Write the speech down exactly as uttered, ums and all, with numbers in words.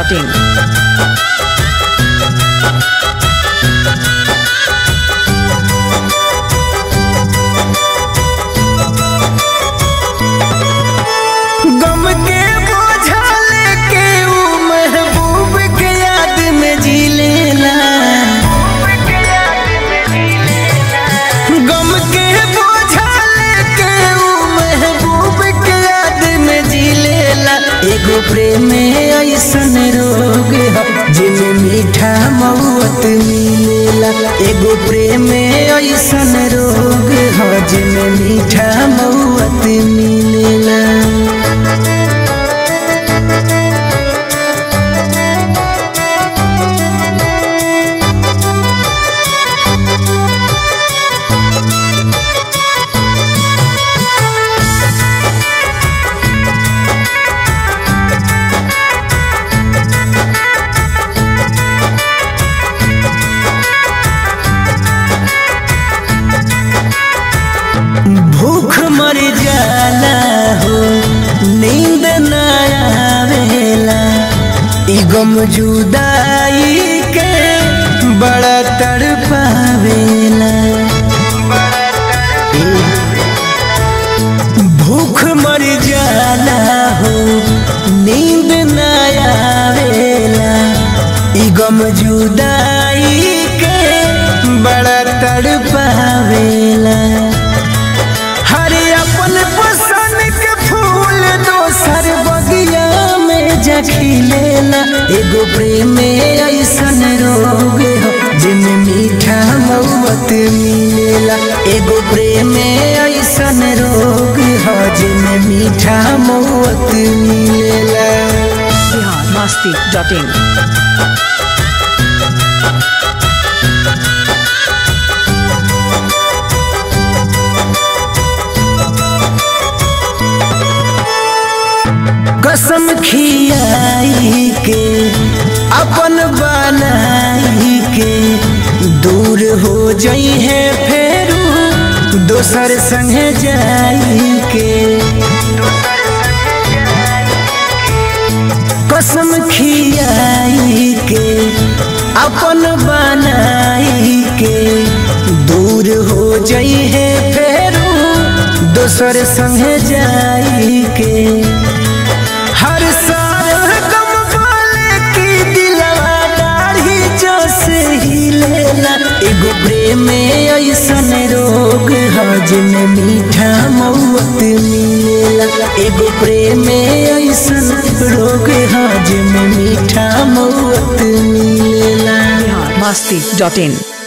Dot in. गम के बोझा लेके ऊ महबूब के याद में जी लेला। गम के बोझा लेके ऊ महबूब के याद में जी लेला। एगो प्रेम ऐसन रोग है जिनमें मीठा मौत मिलेला। एगो प्रेम ऐसन रोग है जिनमें मीठा मौत मिलेला। भूख मर जाला हो नींद न आवेला। ई गम जुदाई के बड़ा तड़पावेला। भूख मर जाला हो नींद न आवेला। ई गम जुदाई के बड़ा तड़पावेला। अपन पसंद के फूल दोसर बगिया में जखिलेला। एगो प्रेम ऐसन रोग है जिनमें मीठा मौत मिलेला। एगो प्रेम ऐसन रोग है जिनमें मीठा मौत मिलेला। Bihar Masti dot in. कसम खियाई के अपन बनाई के दूर हो जाई है फेरू दोसर संगे जाई के। कसम खियाई के अपन बनाई के दूर हो जाई है फेरू दोसर संगे जाई के। हर साल गम वाले की दिलवा दाढ़ी जो से ही लेला। एगो प्रेम ऐसन रोग है जिनमें मीठा मौत मिलेला। एगो प्रेम ऐसन रोग है जिनमें मीठा मौत मिलेला। बिहार मस्ती डॉट इन।